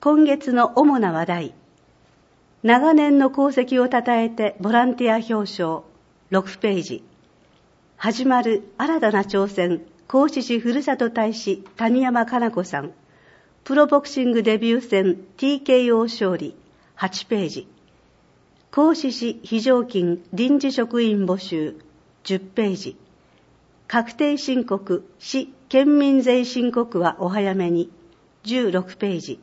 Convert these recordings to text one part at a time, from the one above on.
今月の主な話題。長年の功績をたたえてボランティア表彰、6ページ。始まる新たな挑戦、合志市ふるさと大使谷山加奈子さん。プロボクシングデビュー戦 TKO 勝利、8ページ。合志市非常勤臨時職員募集、10ページ。確定申告、市県民税申告はお早めに、16ページ。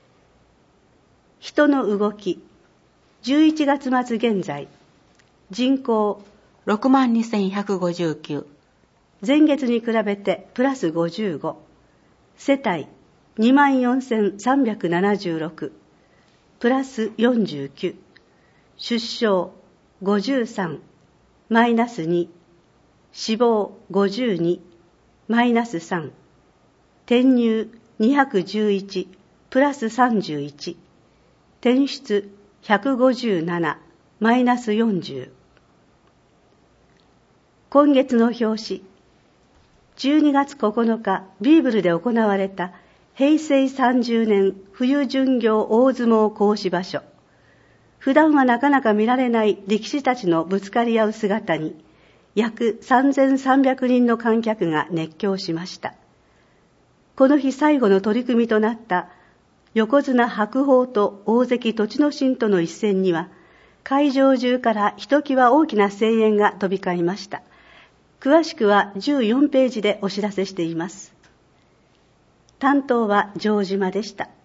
人の動き、11月末現在、人口 62,159、 前月に比べてプラス55、世帯 24,376、プラス49、出生53、マイナス2、死亡52、マイナス3、転入211、プラス31、転出157、マイナス40。今月の表紙、12月9日、ビーブルで行われた平成30年冬巡業大相撲講師場所。普段はなかなか見られない力士たちのぶつかり合う姿に、約3300人の観客が熱狂しました。この日最後の取り組みとなった横綱白鵬と大関栃ノ心との一戦には、会場中からひときわ大きな声援が飛び交いました。詳しくは14ページでお知らせしています。担当は城島でした。